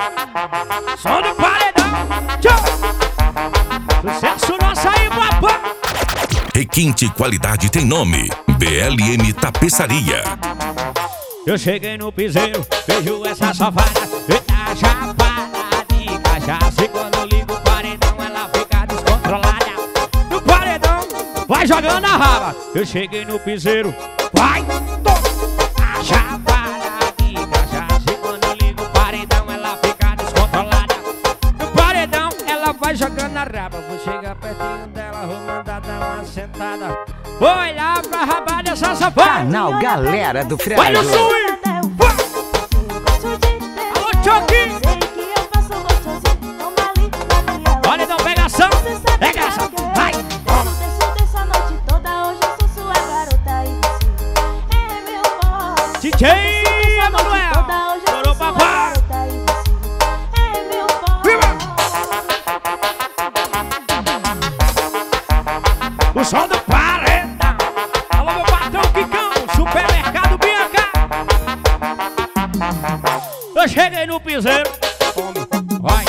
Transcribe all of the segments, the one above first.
Som do paredão. Tchau. Sucesso nosso aí, papá. Requinte Qualidade tem nome. BLM Tapeçaria. Eu cheguei no piseiro, vejo essa safada. Eita chapada de cachaça. E quando ligo o paredão, ela fica descontrolada. No paredão, vai jogando a raba. Eu cheguei no piseiro, vai, toma. A chapada de cachaça. E quando ligo o paredão, ela fica descontrolada. No paredão, ela vai jogando a raba. Vou chegar pertinho dela, vou mandar dar uma sentada. Vou olhar pra raba dessa safada. Canal Galera do Freio. Olha o swing! Alô, Choque! Olha, não, pegação! Pegação! Vai! DJ Emanuel! Chorou, papai! O som do paredão! Alô, meu patrão Kikão! Supermercado Bianca! Eu cheguei no piseiro. Vai,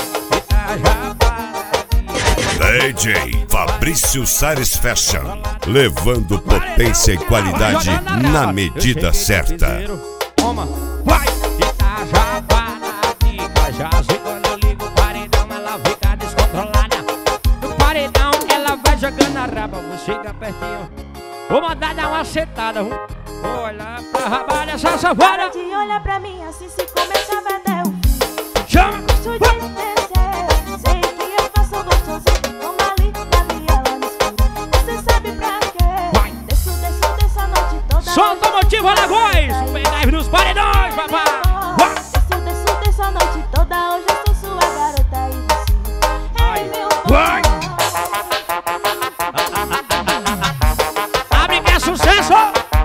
DJ Fabrício Sares Fashion, levando potência e qualidade na medida certa. Toma, vai, Itajabara de cachaça. E quando eu ligo o paredão, ela fica descontrolada. No paredão, ela vai jogando a raba. Vou chegar pertinho, vou mandar dar uma sentada. Vou olhar pra raba dessa safada. De olhar pra mim assim se começava até o fim. Chama! Gosto de descer, sei que eu faço gostosinho. Toma ali na viela no escuro. Você sabe pra quê? Desço a noite toda. Solta o motivo, Alagoas! Pegar nos paredões, papai! Desço a noite toda. Hoje eu sou sua garota e você é meu Vai! Abre que é sucesso!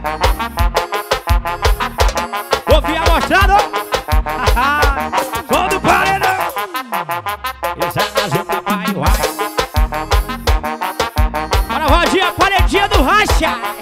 Ouvi a mostrada! Som do paredão! Esse é mais um papai, vai! Bora, Rodinha, paredinha do racha!